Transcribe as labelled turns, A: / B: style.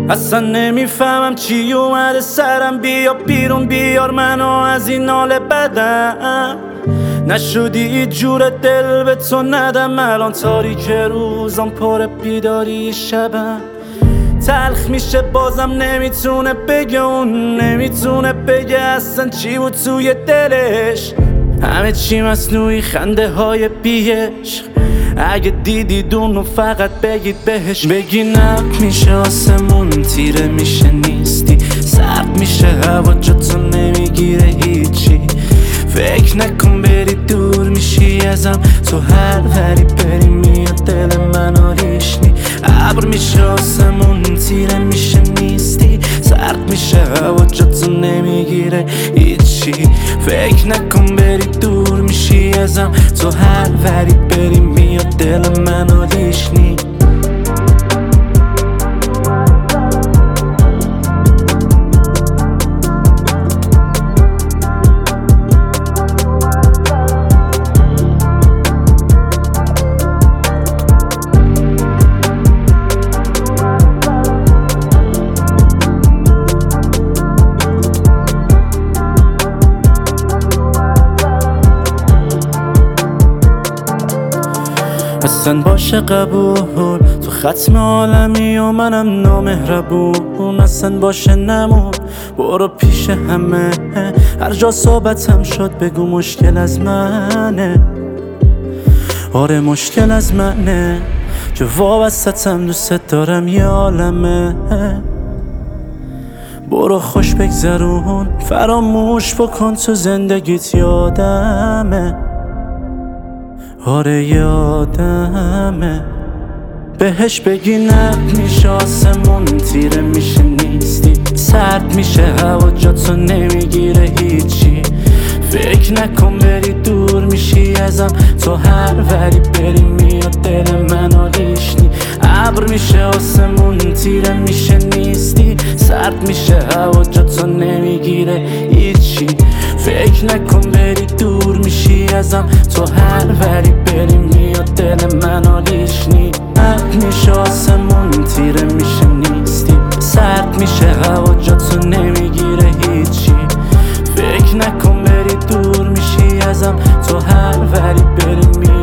A: اصلا نمیفهمم چی اومده سرم. بیا بیرون بیار منو از این حال بدم. نشدی جور دل به تو ندم. الان تاریک روزم پر بیداری شبم. تلخ میشه بازم نمیتونه بگه اون. نمیتونه بگه اصلا چی بود توی دلش. همه چی مصنوعی خنده های بیش. اگه دیدید اونو فقط بگید بهش. بگی نب میشه آسمون تیره میشه نیستی. سرد میشه هوا جاتو نمیگیره هیچی. فکر نکن بری دور میشی ازم. تو هر وری بری میاد دل منو ریشنی. ابر میشه آسمون تیره میشه نیستی. سرد میشه هوا جاتو نمیگیره هیچی. فکر نکن بری دور میشی ازم. تو هر وری بری میاد دل منو ریشنی. اصلا باشه قبول تو ختم عالمی و منم نامهربون. اصلا باشه نمون برو پیش همه. هر جا صحبتم شد بگو مشکل از منه. آره مشکل از منه که وابستم دوست دارم یه عالمه. برو خوش بگذرون فراموش بکن تو زندگیت یادمه. آره یادمه. بهش بگی نب میشه آسمون تیره میشه نیستی. سرد میشه هوا جاتو نمیگیره هیچی. فکر نکن بری دور میشی ازم. تو هر وری بری میاد دل منو ریشنی. ابر میشه آسمون تیره میشه نیستی. سرد میشه هوا جاتو نمیگیره هیچی. فکر نکن بری دور میشی ازم. تو هر وری بری میاد دل منو ریشنی. ابر میشه آسمون تیره میشه نیستی. سرد میشه هوا جاتو نمیگیره هیچی. فکر نکن بری دور میشی ازم. تو هر وری بری میاد